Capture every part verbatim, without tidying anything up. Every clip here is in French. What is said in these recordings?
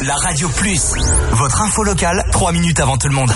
la Radio Plus. Votre info locale, trois minutes avant tout le monde.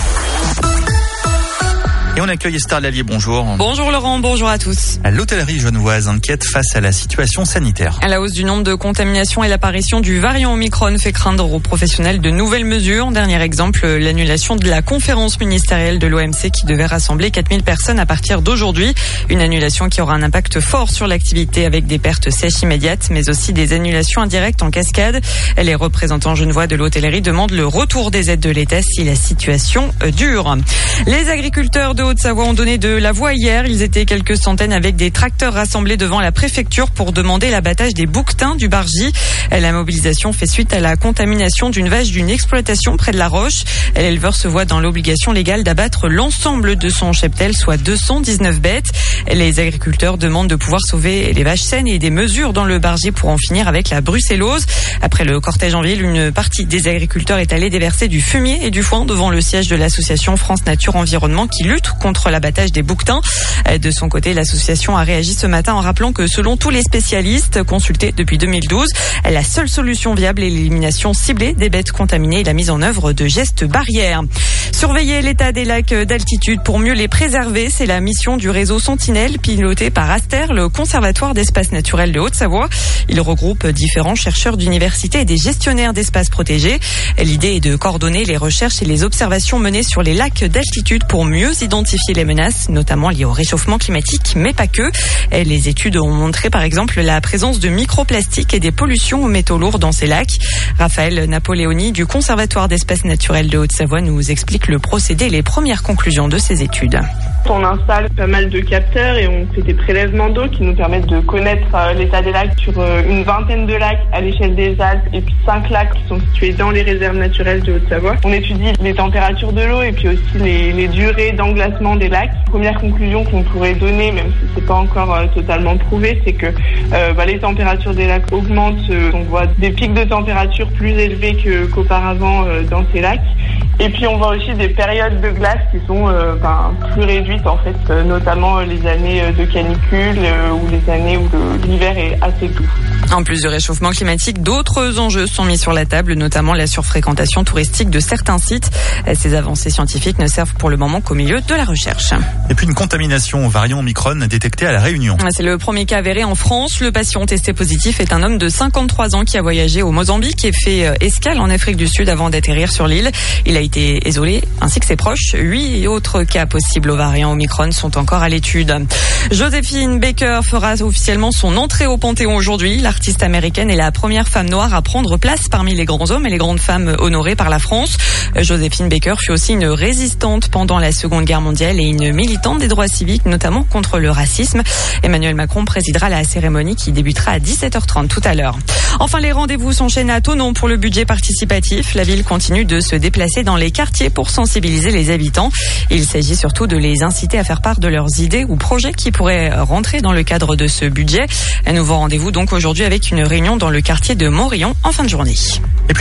Et on accueille Esther Lallier, bonjour. Bonjour Laurent, bonjour à tous. L'hôtellerie genevoise inquiète face à la situation sanitaire. À la hausse du nombre de contaminations et l'apparition du variant Omicron fait craindre aux professionnels de nouvelles mesures. Dernier exemple, l'annulation de la conférence ministérielle de l'O M C qui devait rassembler quatre mille personnes à partir d'aujourd'hui. Une annulation qui aura un impact fort sur l'activité avec des pertes sèches immédiates, mais aussi des annulations indirectes en cascade. Les représentants genevois de l'hôtellerie demandent le retour des aides de l'État si la situation dure. Les agriculteurs de Haute-Savoie ont donné de la voix hier. Ils étaient quelques centaines avec des tracteurs rassemblés devant la préfecture pour demander l'abattage des bouquetins du Bargy. La mobilisation fait suite à la contamination d'une vache d'une exploitation près de la Roche. L'éleveur se voit dans l'obligation légale d'abattre l'ensemble de son cheptel, soit deux cent dix-neuf bêtes. Les agriculteurs demandent de pouvoir sauver les vaches saines et des mesures dans le Bargy pour en finir avec la brucellose. Après le cortège en ville, une partie des agriculteurs est allée déverser du fumier et du foin devant le siège de l'association France Nature Environnement qui lutte contre l'abattage des bouquetins. De son côté, l'association a réagi ce matin en rappelant que selon tous les spécialistes consultés depuis deux mille douze, la seule solution viable est l'élimination ciblée des bêtes contaminées et la mise en œuvre de gestes barrières. Surveiller l'état des lacs d'altitude pour mieux les préserver, c'est la mission du réseau Sentinelle piloté par Aster, le conservatoire d'espaces naturels de Haute-Savoie. Il regroupe différents chercheurs d'universités et des gestionnaires d'espaces protégés. L'idée est de coordonner les recherches et les observations menées sur les lacs d'altitude pour mieux identifier les menaces, notamment liées au réchauffement climatique, mais pas que. Et les études ont montré par exemple la présence de microplastiques et des pollutions aux métaux lourds dans ces lacs. Raphaël Napoléoni du Conservatoire d'espaces naturels de Haute-Savoie nous explique le procédé et les premières conclusions de ces études. On installe pas mal de capteurs et on fait des prélèvements d'eau qui nous permettent de connaître l'état des lacs sur une vingtaine de lacs à l'échelle des Alpes et puis cinq lacs qui sont situés dans les réserves naturelles de Haute-Savoie. On étudie les températures de l'eau et puis aussi les, les durées d'englacement des lacs. Première conclusion qu'on pourrait donner, même si c'est pas encore euh, totalement prouvé, c'est que euh, bah, les températures des lacs augmentent. Euh, on voit des pics de température plus élevés que, qu'auparavant euh, dans ces lacs. Et puis on voit aussi des périodes de glace qui sont euh, ben, plus réduites en fait, euh, notamment euh, les années de canicule euh, ou les années où le, l'hiver est assez doux. En plus du réchauffement climatique, d'autres enjeux sont mis sur la table, notamment la surfréquentation touristique de certains sites. Ces avancées scientifiques ne servent pour le moment qu'au milieu de la recherche. Et puis une contamination au variant Omicron détectée à La Réunion. C'est le premier cas avéré en France. Le patient testé positif est un homme de cinquante-trois ans qui a voyagé au Mozambique et fait escale en Afrique du Sud avant d'atterrir sur l'île. Il a été isolé ainsi que ses proches. Huit autres cas possibles au variant Omicron sont encore à l'étude. Joséphine Baker fera officiellement son entrée au Panthéon aujourd'hui. L'artiste américaine est la première femme noire à prendre place parmi les grands hommes et les grandes femmes honorées par la France. Joséphine Baker fut aussi une résistante pendant la Seconde Guerre mondiale et une militante des droits civiques, notamment contre le racisme. Emmanuel Macron présidera la cérémonie qui débutera à dix-sept heures trente tout à l'heure. Enfin, les rendez-vous s'enchaînent à Thonon pour le budget participatif. La ville continue de se déplacer dans les quartiers pour sensibiliser les habitants. Il s'agit surtout de les inciter à faire part de leurs idées ou projets qui pourraient rentrer dans le cadre de ce budget. Un nouveau rendez-vous donc aujourd'hui avec une réunion dans le quartier de Morillon en fin de journée.